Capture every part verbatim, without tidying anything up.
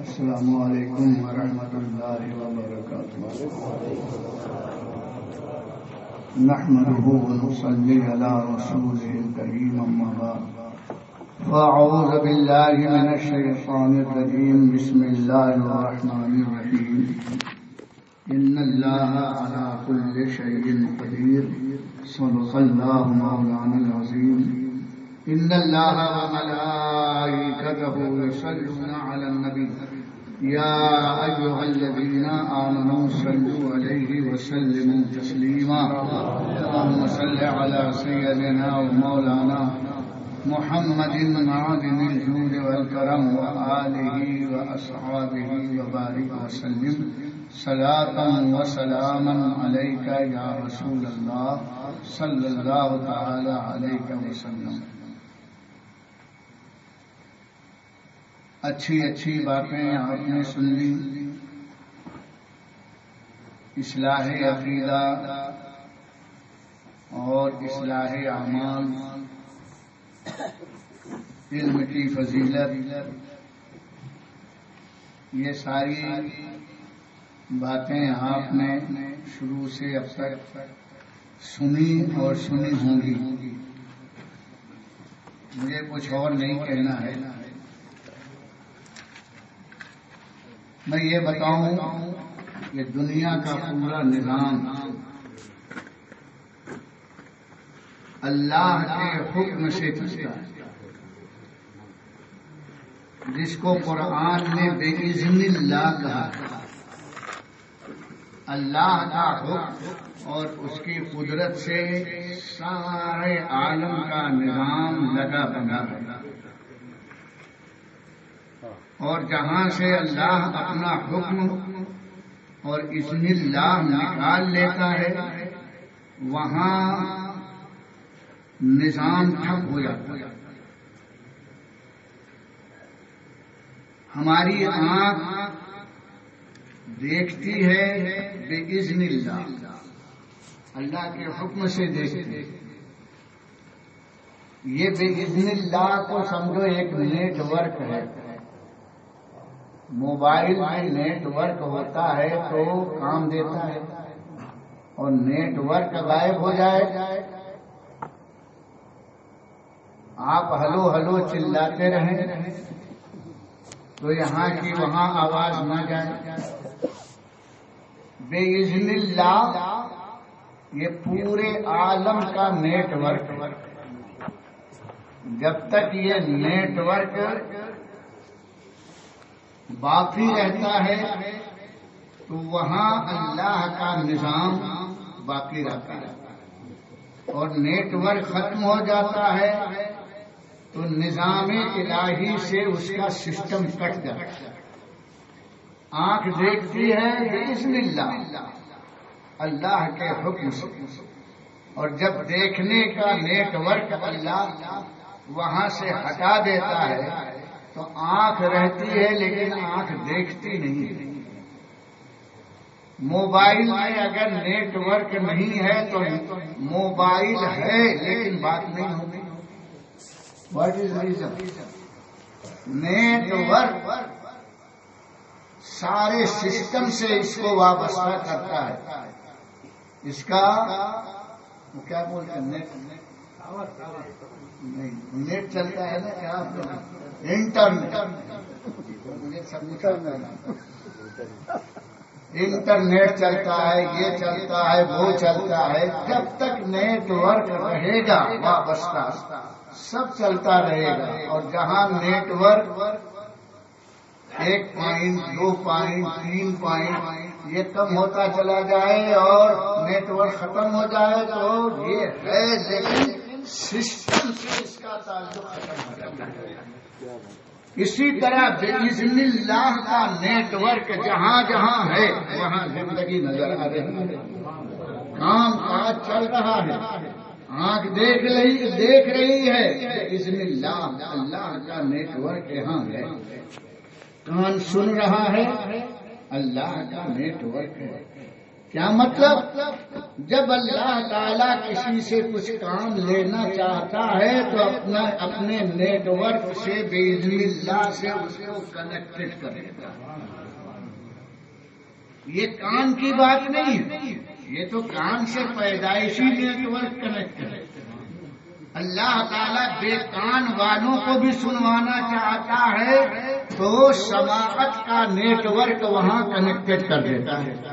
السلام علیکم ورحمۃ اللہ وبرکاتہ. نحمده ونصلي على رسوله الكريم اما بعد. فاعوذ بالله من الشيطان الرجيم. بسم الله الرحمن الرحيم. ان الله على كل شيء قدير. صدق الله مولانا العظيم. ان الله وملائكته يصلون على النبي يا ايها الذين امنوا صلوا عليه وسلموا تسليما. اللهم صل على سيدنا ومولانا محمد معدن الجود والكرم وآله وأصحابه وبارك وسلم صلاة وسلاما عليك يا رسول الله صلى الله تعالى عليك وسلم. اچھی اچھی باتیں آپ نے سن لی. اصلاح عقیدہ اور اصلاح اعمال، علم کی فضیلت، یہ ساری باتیں آپ نے شروع سے اب تک سنی اور سنی ہوں گی. مجھے کچھ اور نہیں کہنا ہے. میں یہ بتاؤں کہ دنیا کا پورا نظام اللہ کے حکم سے چلتا ہے، جس کو قرآن نے بِإِذْنِ اللَّهِ کہا. اللہ کا حکم اور اس کی قدرت سے سارے عالم کا نظام لگا بنا ہے. اور جہاں سے اللہ اپنا حکم اور اذن اللہ نکال لیتا ہے وہاں نظام ٹھپ ہو جاتا ہے. ہماری آنکھ دیکھتی ہے بِإِذْنِ اللہ، اللہ کے حکم سے دیکھتی. یہ بِإِذْنِ اللہ کو سمجھو ایک نیٹ ورک ہے. موبائل میں نیٹ ورک ہوتا ہے تو کام دیتا ہے، اور نیٹ ورک غائب ہو جائے آپ ہلو ہلو چلاتے رہیں تو یہاں کی وہاں آواز نہ جائے. بِإِذْنِ اللہ یہ پورے عالم کا نیٹ ورک. جب تک یہ نیٹ ورک باقی رہتا ہے تو وہاں اللہ کا نظام باقی رہتا ہے، اور نیٹ ورک ختم ہو جاتا ہے تو نظام الہی سے اس کا سسٹم کٹ جاتا ہے. آنکھ دیکھتی ہے بِإِذْنِ اللہ، اللہ کے حکم سے، اور جب دیکھنے کا نیٹ ورک اللہ وہاں سے ہٹا دیتا ہے تو آنکھ رہتی ہے لیکن آنکھ دیکھتی نہیں. موبائل میں اگر نیٹ ورک نہیں ہے تو موبائل ہے لیکن بات نہیں ہوتی. What is reason? Network سارے سسٹم سے اس کو وابستہ کرتا ہے. اس کا وہ کیا بولتے ہیں، نیٹ نہیں نیٹ چلتا ہے نا، کیا انٹرنیٹ. انٹرنیٹ چلتا ہے، یہ چلتا ہے، وہ چلتا ہے. جب تک نیٹ ورک رہے گا وابستہ سب چلتا رہے گا. اور جہاں نیٹ ورک ایک پوائنٹ، دو پوائنٹ، تین پوائنٹ یہ کم ہوتا چلا جائے اور نیٹ ورک ختم ہو جائے تو یہ ہے، لیکن سسٹم سے اس کا تعلق ختم ہو جاتا ہے. اسی طرح بِإِذْنِ اللہ کا نیٹ ورک جہاں جہاں ہے وہاں زندگی نظر آ رہی ہے، کام کاج چل رہا ہے. آنکھ دیکھ رہی دیکھ رہی ہے بِإِذْنِ اللہ، اللہ کا نیٹ ورک یہاں ہے. کان سن رہا ہے، اللہ کا نیٹ ورک ہے. کیا مطلب؟ جب اللہ تعالیٰ کسی سے کچھ کام لینا چاہتا ہے تو اپنا اپنے نیٹ ورک سے بإذن اللہ سے اس کو کنیکٹڈ کرے گا. یہ کان کی بات نہیں ہے، یہ تو کان سے پیدائشی نیٹ ورک کنیکٹ ہے. اللہ تعالیٰ بے کان والوں کو بھی سنوانا چاہتا ہے تو سماعت کا نیٹ ورک وہاں کنیکٹڈ کر دیتا ہے.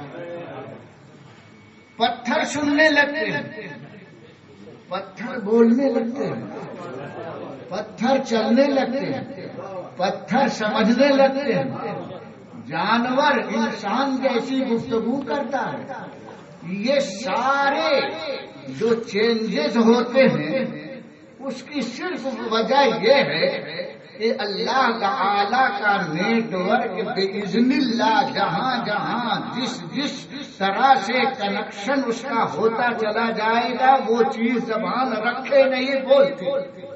پتھر سننے لگتے ہیں، پتھر بولنے لگتے ہیں، پتھر چلنے لگتے ہیں، پتھر سمجھنے لگتے ہیں، جانور انسان جیسی گفتگو کرتا ہے. یہ سارے جو چینجز ہوتے ہیں اس کی صرف وجہ یہ ہے کہ اللہ تعالی کا نیٹ ورک بإذن اللہ جہاں جہاں جس جس طرح سے کنیکشن اس کا ہوتا چلا جائے گا وہ چیز زبان رکھے نہیں بولتی.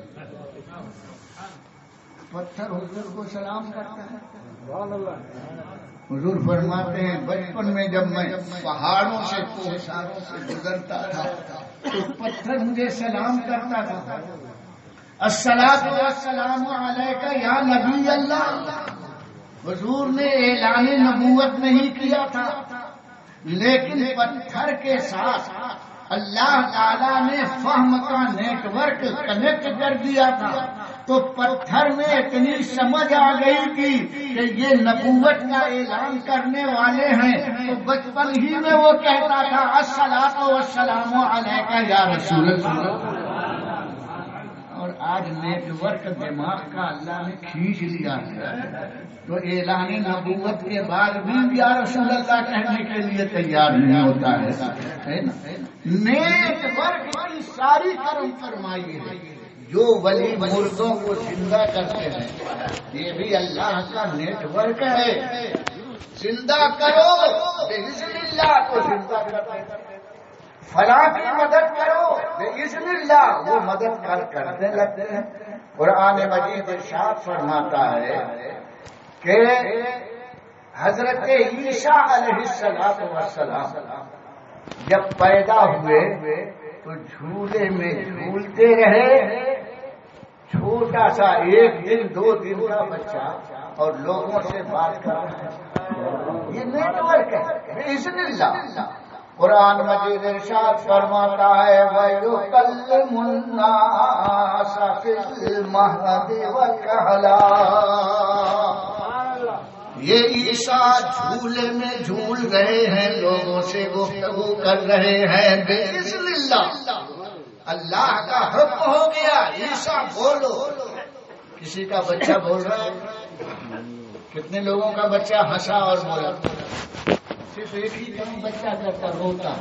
پتھر حضور کو سلام کرتا ہے. حضور فرماتے ہیں بچپن میں جب میں پہاڑوں سے کوہساروں سے گزرتا تھا تو پتھر مجھے سلام کرتا تھا، الصلاۃ والسلام علیک یا نبی اللہ. حضور نے اعلان نبوت نہیں کیا تھا، لیکن پتھر کے ساتھ اللہ تعالیٰ نے فہم کا نیٹ ورک کنیکٹ کر دیا تھا. تو پتھر میں اتنی سمجھ آ گئی تھی کہ یہ نبوت کا اعلان کرنے والے ہیں، تو بچپن ہی میں وہ کہتا تھا الصلاۃ والسلام علیک یا رسول اللہ. اور آج نیٹ ورک دماغ کا اللہ نے کھینچ لیا ہے تو اعلان نبوت کے بعد بھی یا رسول اللہ کہنے کے لیے تیار نہیں ہوتا ہے. نیٹ ورک کی ساری کرم فرمائی ہے. جو ولی مردوں کو زندہ کرتے ہیں یہ بھی اللہ کا نیٹ ورک ہے. زندہ کرو بإذن اللہ کو زندہ کرتے ہیں. فلاں کی مدد کرو بإذن اللہ وہ مدد کر کرنے لگتے ہیں. قرآن مجید ارشاد فرماتا ہے کہ حضرت عیسیٰ علیہ السلام والسلام جب پیدا ہوئے تو جھولے میں جھولتے رہے. چھوٹا سا ایک دن دو دن کا بچہ اور لوگوں سے بات کر رہا ہے. یہ نیٹ ورک ہے بإذن اللہ. قرآن مجید ارشاد فرماتا ہے وَيُكَلِّمُ النَّاسَ فِي الْمَهْدِ وَكَهْلًا. یہ عیسیٰ جھولے میں جھول رہے ہیں، لوگوں سے گفتگو کر رہے ہیں بإذن اللہ. اللہ کا حکم ہو گیا عیسیٰ بولو. کسی کا بچہ بول رہا ہے، کتنے لوگوں کا بچہ ہنسا اور بولا. صرف ایک ہی کام بچہ کرتا روتا،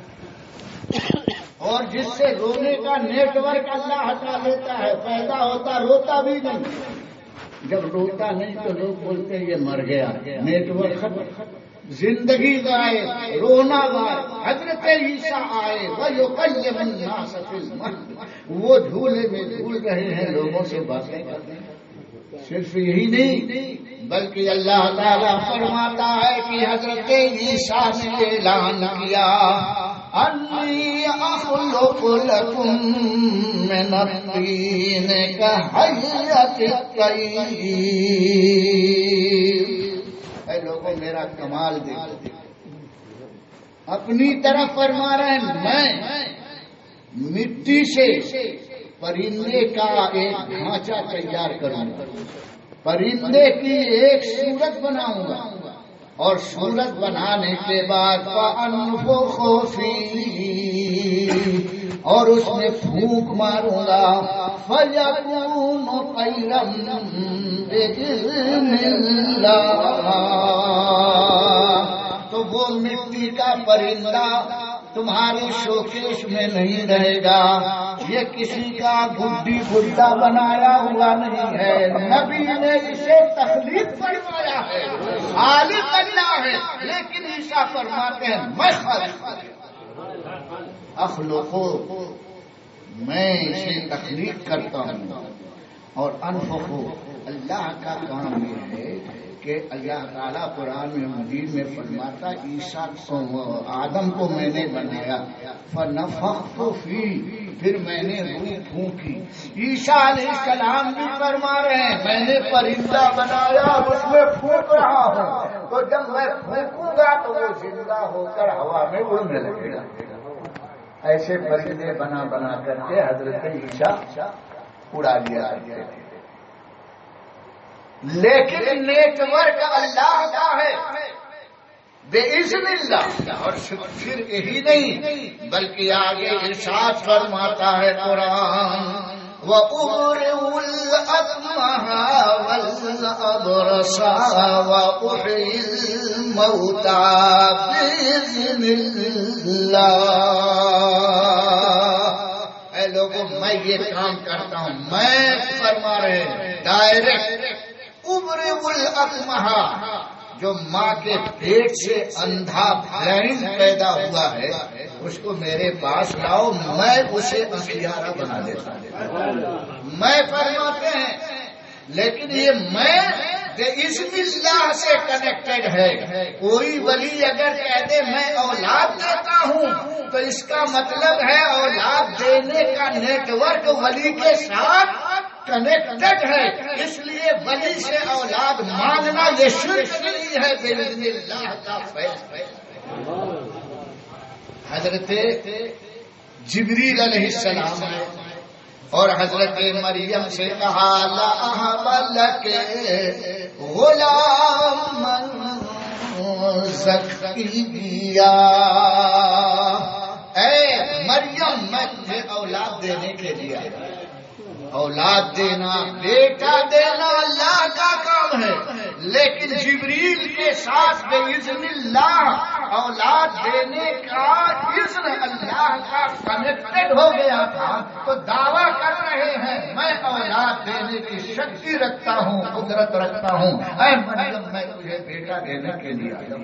اور جس سے رونے کا نیٹ ورک اللہ ہٹا لیتا ہے پیدا ہوتا روتا بھی نہیں. جب روتا نہیں تو لوگ بولتے یہ مر گیا. نیٹ ورک ختم، زندگی گائے، رونا گائے. حضرت عیسیٰ آئے وَيُكَلِّمُ النَّاسَ فِي الْمَهْدِ، وہ جھولے میں جھول رہے ہیں، لوگوں سے باتیں کرتے ہیں. صرف یہی نہیں بلکہ اللہ تعالیٰ فرماتا ہے کہ حضرت عیسیٰ نے اعلان کیا انی اخلق لکم من الطین کہیئۃ الطیر. اے لوگوں میرا کمال دیکھو. اپنی طرف فرما رہے ہیں میں مٹی سے پرندے کا ایک ڈھانچہ تیار کروں گا، پرندے کی ایک صورت بناؤں گا، اور صورت بنانے کے بعد فَأَنفُخُ فِيهِ، اور اس میں پھونک ماروں گا، فَيَكُونُ طَيْرًا بِإِذْنِ اللَّهِ. تو وہ مٹی کا پرندہ تمہاری شوکیش میں نہیں رہے گا. یہ کسی کا گڈی گڈا بنایا ہوا نہیں ہے، نبی نے اسے تخلیق فرمایا ہے. خالق اللہ ہے، لیکن عیسیٰ فرماتے ہیں میں خالق اخلقو، میں اسے تخلیق کرتا ہوں. اور انفخو، اللہ کا کام یہ ہے کہ اللہ تعالیٰ قرآن میں مجید میں فرماتا عیسیٰ کو آدم کو میں نے بنایا فنفخت فیہ، پھر میں نے روح پھونکی. عیسیٰ علیہ السلام بھی فرما رہے ہیں میں نے پرندہ بنایا اس میں پھونک رہا ہوں، تو جب میں پھونکوں گا تو وہ زندہ ہو کر ہوا میں اڑنے لگے گا. ایسے پرندے بنا بنا کر کے حضرت عیسیٰ اڑا لیا گیا. لیکن نیٹ ورک اللہ کا ہے بے اذن اللہ. اور پھر یہی نہیں بلکہ آگے ارشاد فرماتا ہے قرآن وَأُبْرِئُ الْأَكْمَحَ وَالْأَبْرَصَ وَأُحْيِي الْمَوْتَىٰ بِإِذْنِ اللَّهِ. اے لوگوں میں یہ کام کرتا ہوں، میں فرما رہے ڈائریکٹ. ابرئ الاکمح، جو ماں کے پیٹ سے اندھا بلائنڈ پیدا ہوا ہے اس کو میرے پاس لاؤ، میں اسے اختیارہ بنا دیتا ہوں. میں فرماتے ہیں لیکن یہ میں بِإِذْنِ اللہ سے کنیکٹڈ ہے. کوئی ولی اگر کہہ دے میں اولاد دیتا ہوں تو اس کا مطلب ہے اولاد دینے کا نیٹ ورک ولی کے ساتھ کنیکٹڈ ہے. اس لیے ولی سے اولاد مانگنا یہ شرک نہیں ہے، بِإِذْنِ اللہ کا فیصلہ. حضرت جبریل علیہ السلام نے اور حضرت مریم سے کہا لا اہب لک غلاما زکریا، اے مریم میں تجھے اولاد دینے کے لیے. اولاد دینا بیٹا دینا اللہ کا کام ہے، لیکن جبریل کے ساتھ بِإِذْنِ اللہ اولاد دینے کا اذن اللہ کا کنیکٹڈ ہو گیا تھا. تو دعویٰ کر رہے ہیں میں اولاد دینے کی شکتی رکھتا ہوں، قدرت رکھتا ہوں. اے مریم میں تجھے بیٹا دینے کے لیے آیا.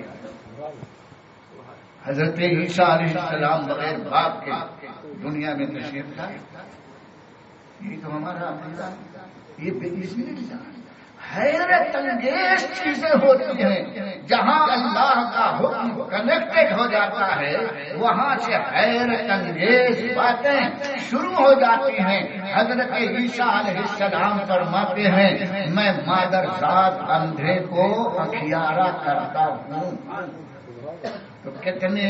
حضرت عیسیٰ علیہ السلام بغیر باپ کے دنیا میں تشریف لائے. یہ تو ہمارا عقیدہ یہ بے اذن اللہ. حیرت انگیز چیزیں ہوتی ہیں جہاں اللہ کا حکم کنیکٹڈ ہو جاتا ہے وہاں سے حیرت انگیز باتیں شروع ہو جاتی ہیں. حضرت عیسیٰ علیہ السلام فرماتے ہیں میں مادر ذات اندھے کو اختیارہ کرتا ہوں. تو کتنے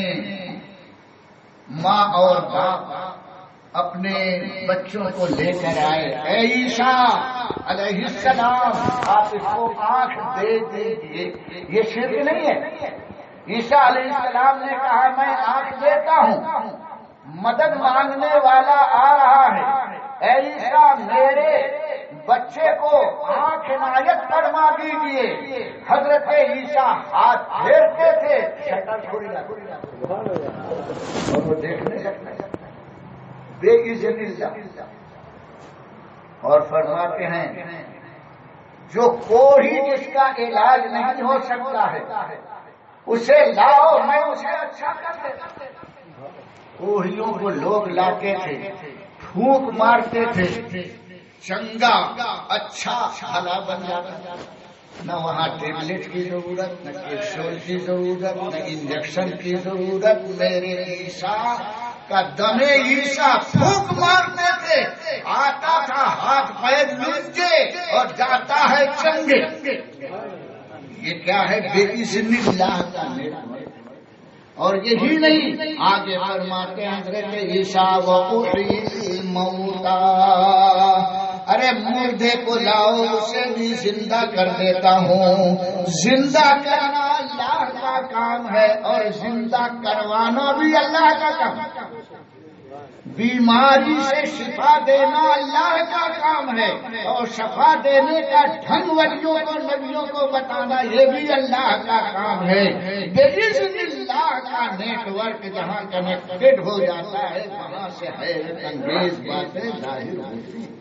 ماں اور باپ اپنے بچوں کو لے کر آئے، اے عیسیٰ علیہ السلام آپ اس کو آنکھ دے دیجیے. یہ شرک نہیں ہے. عیسیٰ علیہ السلام نے کہا میں آنکھ دیتا ہوں. مدد مانگنے والا آ رہا ہے، اے عیسیٰ میرے بچے کو آنکھ عنایت فرما دیجیے. حضرت عیسیٰ ہاتھ پھیرتے تھے شکل چھوڑی اور وہ دیکھنے لگتے بے اذن اللہ. اور فرماتے ہیں جو کوئی جس کا علاج نہیں ہو سکتا ہے اسے لاؤ میں اسے اچھا کر دیتا. کوہیوں کو لوگ لاتے تھے، پھونک مارتے تھے، چنگا اچھا بھلا بن جاتا. نہ وہاں ٹیبلٹ کی ضرورت، نہ کیپسول کی ضرورت، نہ انجیکشن کی ضرورت. میرے عیسیٰ کا دمے عیسیٰ پھونک مارتے تھے، آتا تھا ہاتھ پیر لنجے اور جاتا ہے چنگے. یہ کیا ہے؟ بے اذن اللہ کا نعمت. اور یہی نہیں آگے فرماتے ہیں حضرت عیسیٰ وَأُحْيِي الْمَوْتَىٰ، ارے مردے کو لاؤ اسے بھی زندہ کر دیتا ہوں. زندہ کرنا اللہ کا کام ہے اور زندہ کروانا بھی اللہ کا کام ہے. بیماری سے شفا دینا اللہ کا کام ہے اور شفا دینے کا ڈھنگ ولیوں کو نبیوں کو بتانا یہ بھی اللہ کا کام ہے. بِإِذْنِ اللہ کا نیٹ ورک جہاں کنیکٹڈ ہو جاتا ہے وہاں سے حیرت انگیز باتیں ظاہر ہوتی ہیں.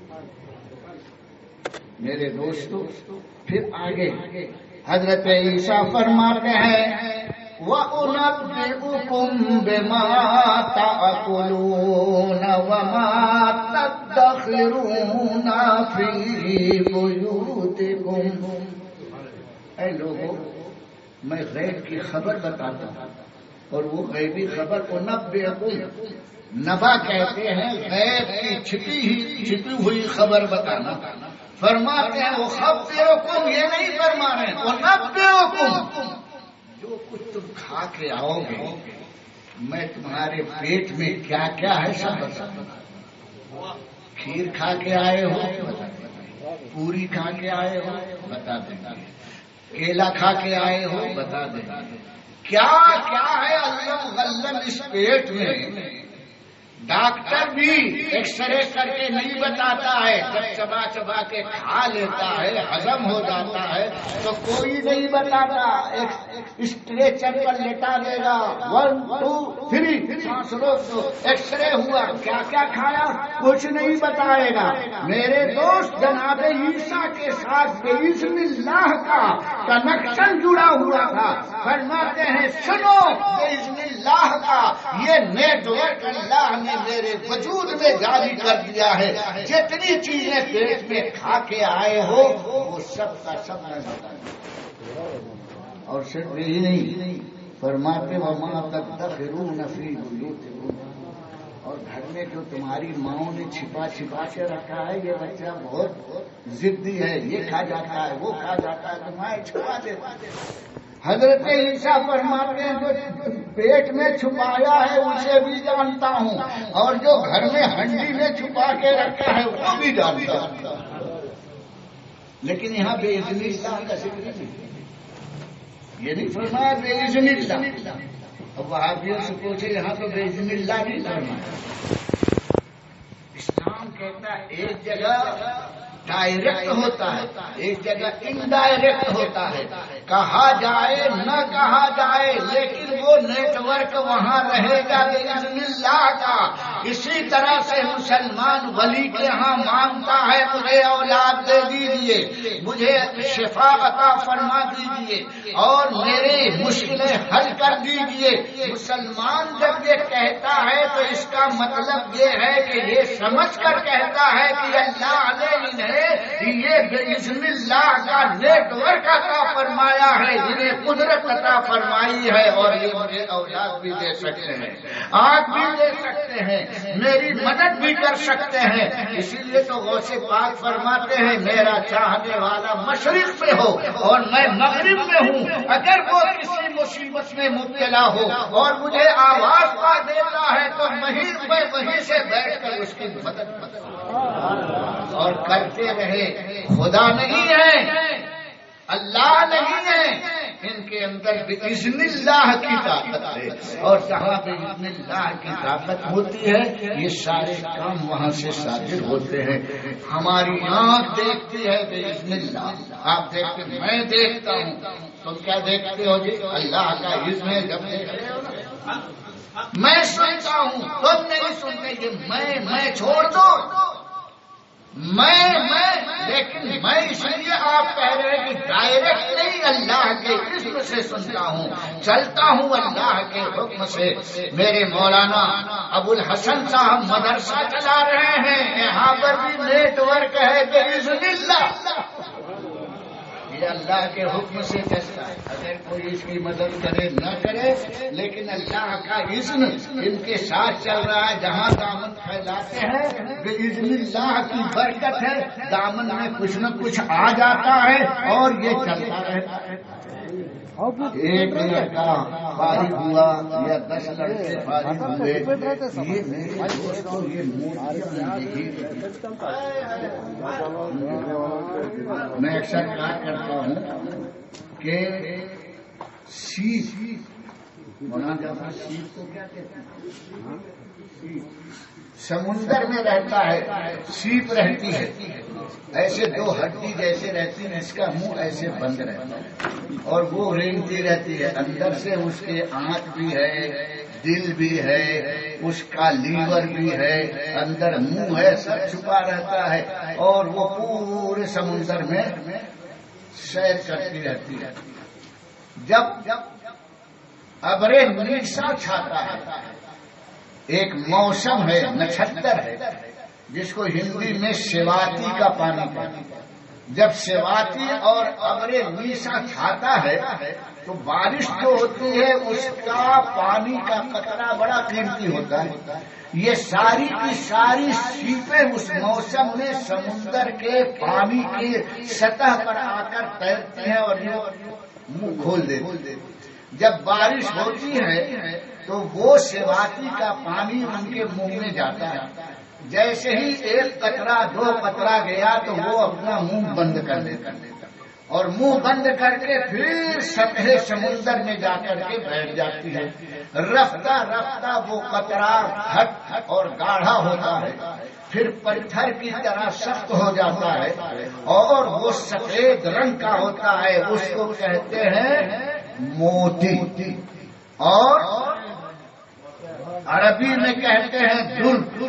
میرے دوستو پھر آگے حضرت عیسیٰ فرماتے ہیں وَأُنَبِّئُكُم بِمَا تَأْكُلُونَ وَمَا تَدَّخِرُونَ فِي بُيُوتِكُمْ. اے لوگوں میں غیب کی خبر بتاتا ہوں، اور وہ غیبی خبر کو نبئکم، نبا کہتے ہیں غیب کی چھپی ہی چھپی ہوئی خبر بتانا۔ فرماتے ہیں وہ خبرکم، یہ نہیں فرما رہے وہ نبئکم، جو کچھ تم کھا کے آؤ گے میں تمہارے پیٹ میں کیا کیا ہے سب بتا دوں۔ کھیر کھا کے آئے ہو بتا دیں، پوری کھا کے آئے ہو بتا دیں، کیلا کھا کے آئے ہو بتا دیں، کیا کیا ہے علم غلم اس پیٹ میں۔ ڈاکٹر بھی ایکس رے کر کے نہیں بتاتا ہے، جب چبا چبا کے کھا لیتا ہے ہضم ہو جاتا ہے تو کوئی نہیں بتاتا، اسٹریچر پر لٹا دے گا، ون ٹو تھری سانس روک دو، ایکس رے ہوا کیا کیا کھایا کچھ نہیں بتائے گا۔ میرے دوست جناب عیسیٰ کے ساتھ بإذن اللہ کا کنیکشن جڑا ہوا تھا، فرماتے ہیں سنو بإذن اللہ کا یہ نیٹ ورک اللہ نے میرے وجود میں جاری کر دیا ہے، جتنی چیزیں پیٹ میں کھا کے آئے ہو وہ سب کا سب میں بتا دوں۔ اور صرف یہی نہیں فرماتے وما تدخرون فی بیوتکم، اور گھر میں جو تمہاری ماؤں نے چھپا چھپا کے رکھا ہے، یہ بچہ بہت ضدی ہے، یہ کھا جاتا ہے وہ کھا جاتا ہے، تمہارے چھپا دیتا ہے۔ حضرت عیسیٰ فرماتے ہیں جو پیٹ میں چھپایا ہے اسے بھی جانتا ہوں، اور جو گھر میں ہنڈی میں چھپا کے رکھا ہے وہ بھی جانتا ہوں۔ لیکن یہاں بإذن اللہ کا ذکر نہیں، یہ نہیں فرمایا بإذن اللہ۔ اب وہابیوں سے پوچھے یہاں تو بإذن اللہ نہیں فرمایا۔ اسلام کہتا ہے ایک جگہ ڈائریکٹ ہوتا ہے، ایک جگہ انڈائریکٹ ہوتا ہے، کہا جائے نہ کہا جائے لیکن وہ نیٹ ورک وہاں رہے گا بإذن اللہ کا۔ اسی طرح سے مسلمان ولی کے ہاں مانگتا ہے مجھے اولاد دے دیجیے، مجھے شفا عطا فرما دیجیے اور میری مشکلیں حل کر دیجیے۔ مسلمان جب یہ کہتا ہے تو اس کا مطلب یہ ہے کہ یہ سمجھ کر کہتا ہے کہ اللہ نے انہیں یہ بإذن اللہ کا نیٹ ورک عطا فرمایا ہے، انہیں قدرت عطا فرمائی ہے، اور یہ مجھے اولاد بھی دے سکتے ہیں، آنکھ بھی دے سکتے ہیں، میری مدد بھی کر سکتے ہیں۔ اسی لیے تو غوث پاک فرماتے ہیں میرا چاہنے والا مشرق میں ہو اور میں مغرب میں ہوں، اگر وہ کسی مصیبت میں مبتلا ہو اور مجھے آواز پا دیتا ہے تو وہیں میں وہیں سے بیٹھ کر اس کی مدد کروں اور کرتے رہے۔ خدا نہیں ہے، اللہ نہیں ہے، ان کے اندر بإذن اللہ کی طاقت ہے، اور جہاں بإذن اللہ کی طاقت ہوتی ہے یہ سارے کام وہاں سے صادر ہوتے ہیں۔ ہماری آنکھ دیکھتی ہے بإذن اللہ، آپ دیکھتے میں دیکھتا ہوں، تم کیا دیکھتے ہو جی؟ اللہ کا اذن ہے جب دیکھ رہے ہو نا۔ میں سنتا ہوں تم نہیں سنتے، یہ میں میں چھوڑ دو، میں میں لیکن میں اس لیے آپ کہہ رہے ہیں کہ ڈائریکٹ نہیں، اللہ کے اذن سے سنتا ہوں، چلتا ہوں اللہ کے حکم سے۔ میرے مولانا ابو الحسن صاحب مدرسہ چلا رہے ہیں، یہاں پر بھی نیٹ ورک ہے بإذن اللہ، یہ اللہ کے حکم سے چلتا ہے۔ اگر کوئی اس کی مدد کرے نہ کرے لیکن اللہ کا اذن ان کے ساتھ چل رہا ہے، جہاں دامن پھیلاتے ہیں بإذن اللہ کی برکت ہے، دامن میں کچھ نہ کچھ آ جاتا ہے اور یہ چلتا رہتا ہے۔ ایک لڑکا فارغ ہوا یا دس لڑکے فارغ ہوئے، یہ میرے دوستوں یہ میں اکثر کہا کرتا ہوں کہ سیپ مولانا جاتا سیپ کو کیا کہتے ہیں؟ سمندر میں رہتا ہے، سیپ رہتی ہے، ایسے دو ہڈی جیسے رہتی ہے، اس کا منہ ایسے بند رہتا ہے اور وہ رینگتی رہتی ہے، اندر سے اس کے آنکھ بھی ہے، دل بھی ہے، اس کا لیور بھی ہے، اندر منہ ہے، سب چھپا رہتا ہے اور وہ پورے سمندر میں سیر کرتی رہتی ہے۔ جب جب ابرے نیسا چھاتا ہے، ایک موسم ہے، نچھتر ہے، جس کو ہندی میں شیواتی کا پانی کہتے ہیں، جب سواتی اور ابر نیسا چھاتا ہے تو بارش جو ہوتی ہے اس کا پانی کا قطرہ بڑا قیمتی ہوتا ہے. یہ ساری کی ساری سیپیں اس موسم میں سمندر کے پانی کی سطح پر آ کر تیرتی ہیں اور منہ کھول دیتی. جب بارش ہوتی ہے تو وہ سواتی کا پانی ان کے منہ میں جاتا ہے. جیسے ہی ایک قطرہ دو قطرہ گیا تو وہ اپنا منہ بند کر دیتا اور منہ بند کر کے پھر سطح سمندر میں جا کر کے بیٹھ جاتی ہے. رفتہ رفتہ وہ قطرہ ہٹ اور گاڑھا ہوتا ہے، پھر پتھر کی طرح سخت ہو جاتا ہے اور وہ سفید رنگ کا ہوتا ہے. اس کو کہتے ہیں موتی، اور عربی میں کہتے ہیں در.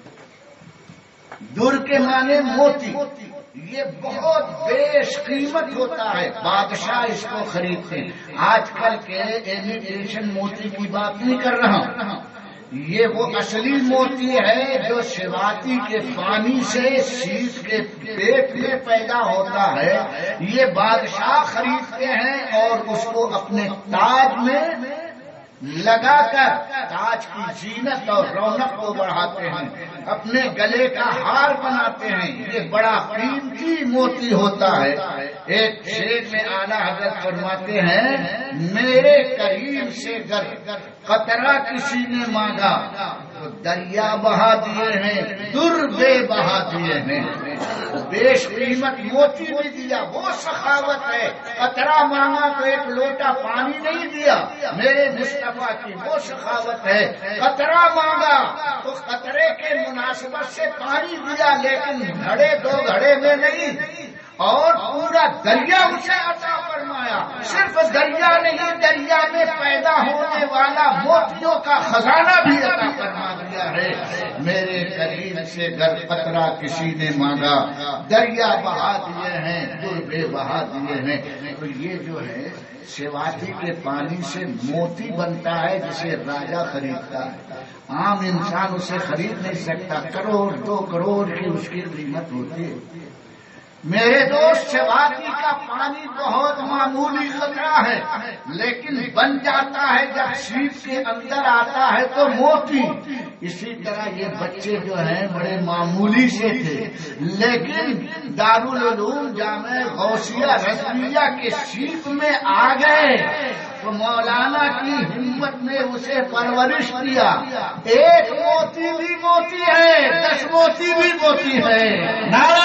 در کے معنی موتی. یہ بہت بیش قیمت ہوتا ہے، بادشاہ اس کو خریدتے ہیں. آج کل کے امیٹیشن موتی کی بات نہیں کر رہا ہوں، یہ وہ اصلی موتی ہے جو سواتی کے پانی سے شیش کے پیٹ میں پیدا ہوتا ہے. یہ بادشاہ خریدتے ہیں اور اس کو اپنے تاج میں لگا کر تاج کی زینت اور رونق کو بڑھاتے ہیں، اپنے گلے کا ہار بناتے ہیں. یہ بڑا قیمتی موتی ہوتا ہے. ایک شعر میں اعلیٰ حضرت فرماتے ہیں، میرے کریم سے گر قطرہ کسی نے مانگا تو دریا بہا دیے ہیں، در بے بہا دیے ہیں. بیش قیمت موتی بھی دیا، وہ سخاوت ہے. قطرہ مانگا تو ایک لوٹا پانی نہیں دیا، میرے مصطفیٰ کی وہ سخاوت ہے. قطرہ مانگا تو قطرے کے مناسبت سے پانی دیا، لیکن گھڑے دو گھڑے میں نہیں، اور پورا دریا اسے عطا فرمایا. صرف دریا نہیں، دریا میں پیدا ہونے والا موتیوں کا خزانہ بھی عطا فرما دیا ہے. میرے کریم سے گر قطرہ کسی نے مانگا، دریا بہا دیے ہیں، در بے بہا دیے ہیں. تو یہ جو ہے سواتی کے پانی سے موتی بنتا ہے جسے راجا خریدتا ہے. عام انسان اسے خرید نہیں سکتا. کروڑ دو کروڑ کی اس کی قیمت ہوتی ہے. میرے دوست سواتی کا پانی بہت معمولی قطرہ ہے، لیکن بن جاتا ہے جب سیپ کے اندر آتا ہے تو موتی. اسی طرح یہ بچے جو ہیں بڑے معمولی سے تھے، لیکن دارالعلوم جامع غوثیہ رضویہ کے سیپ میں آ گئے تو مولانا کی ہمت نے اسے پرورش کیا. ایک موتی بھی موتی ہے، دس موتی بھی موتی ہے. نعرہ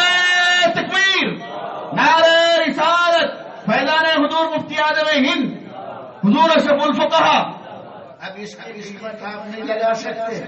تکبیر، نعرہ رسالت، فیضان حضور مفتی اعظم ہند حضور اشرف الفقہا. اب اس کی قیمت آپ نہیں لگا سکتے.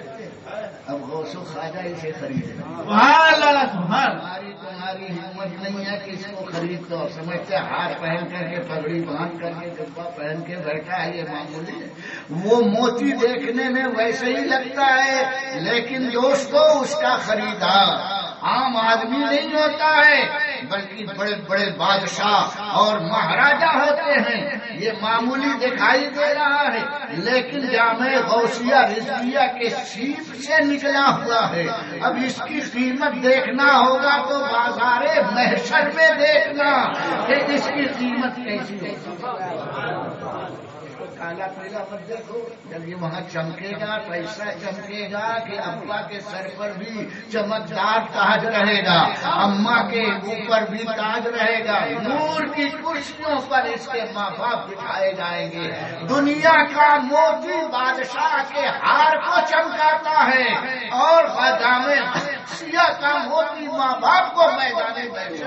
اب غوث و خواجہ اسے خریدے. سبحان اللہ، سبحان. ہماری تمہاری ہمت نہیں ہے کہ اس کو خرید دو. سمجھتے ہاتھ پہن کر کے پگڑی باندھ کر کے ڈبہ پہن کے بیٹھا ہے، یہ معمولی ہے. وہ موتی دیکھنے میں ویسے ہی لگتا ہے، لیکن دوستو اس کا خریدار عام آدمی نہیں ہوتا ہے، بلکہ بڑے بڑے بادشاہ اور مہاراجا ہوتے ہیں. یہ معمولی دکھائی دے رہا ہے، لیکن جامع غوثیہ رضویہ کے سیپ سے نکلا ہوا ہے. اب اس کی قیمت دیکھنا ہوگا تو بازار محشر میں دیکھنا کہ اس کی قیمت کیسی ہوگی. کالا پیلا مت دیکھو، جب یہ وہاں چمکے گا تو ایسا چمکے گا کہ ابا کے سر پر بھی چمکدار تاج رہے گا، اماں کے اوپر بھی تاج رہے گا. نور کی کرسیوں پر اس کے ماں باپ بٹھائے جائیں گے. دنیا کا موتی بادشاہ کے ہار کو چمکاتا ہے اور خزانہ سیاہ کا موتی ماں باپ کو میدان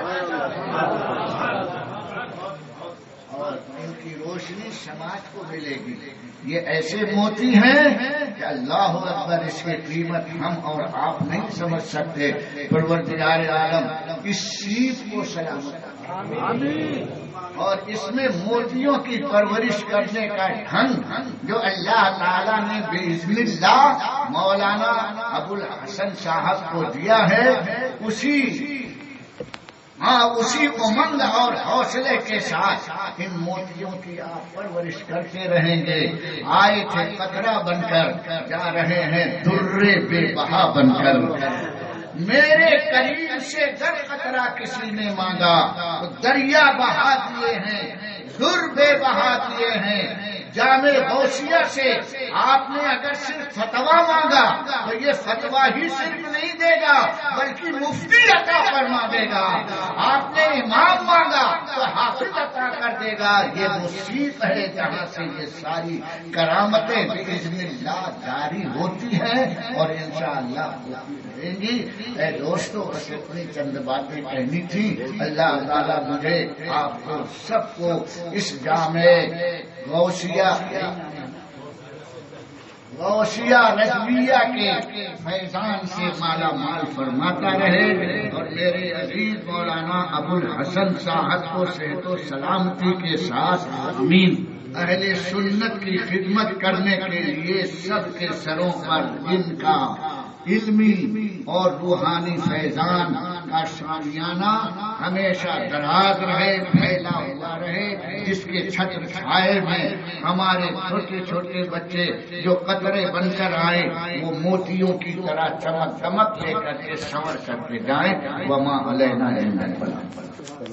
اور ان کی روشنی سماج کو ملے گی. یہ ایسے موتی ہیں کہ اللہ اکبر، اس کی قیمت ہم اور آپ نہیں سمجھ سکتے. پروردگار عالم اس سیپ کو سلامت آمین. اور اس میں موتیوں کی پرورش کرنے کا ڈھنگ جو اللہ تعالیٰ نے بإذن اللہ مولانا ابو الحسن صاحب کو دیا ہے، اسی ہاں اسی امنگ اور حوصلے کے ساتھ ان موتیوں کی آپ پرورش کرتے رہیں گے. آئے تھے قطرہ بن کر، جا رہے ہیں در بے بہا بن کر. میرے کریم سے گر قطرہ کسی نے مانگا تو دریا بہا دیے ہیں، در بے بہا دیے ہیں۔ جامع غوثیہ سے آپ نے اگر صرف فتوا مانگا تو یہ فتوا ہی صرف نہیں دے گا بلکہ مفتی عطا فرما دے گا۔ آپ نے امام مانگا تو حافظ عطا کر دے گا۔ یہ مصیبت ہے جہاں سے یہ ساری کرامتیں باذن اللہ جاری ہوتی ہیں اور انشاءاللہ ہوتی رہیں گی۔ اے دوستو، بس اتنی چند باتیں کہنی تھی۔ اللہ تعالیٰ مجھے آپ کو سب کو اس جامع غوثیہ غوثیہ رضویہ کے فیضان سے مالا مال فرماتا رہے اور میرے عزیز مولانا ابو الحسن صاحب کو صحت و سلامتی کے ساتھ آمین۔ اہل سنت کی خدمت کرنے کے لیے سب کے سروں پر ان کا علمی اور روحانی فیضان کا شامیانہ ہمیشہ دراز رہے، پھیلا ہوا رہے، جس کے چھتر چھائے میں ہمارے چھوٹے چھوٹے بچے جو قطرے بن کر آئے وہ موتیوں کی طرح چمک چمک لے کر کے سنور کر کے جائیں۔ وما علینا الا البلاغ۔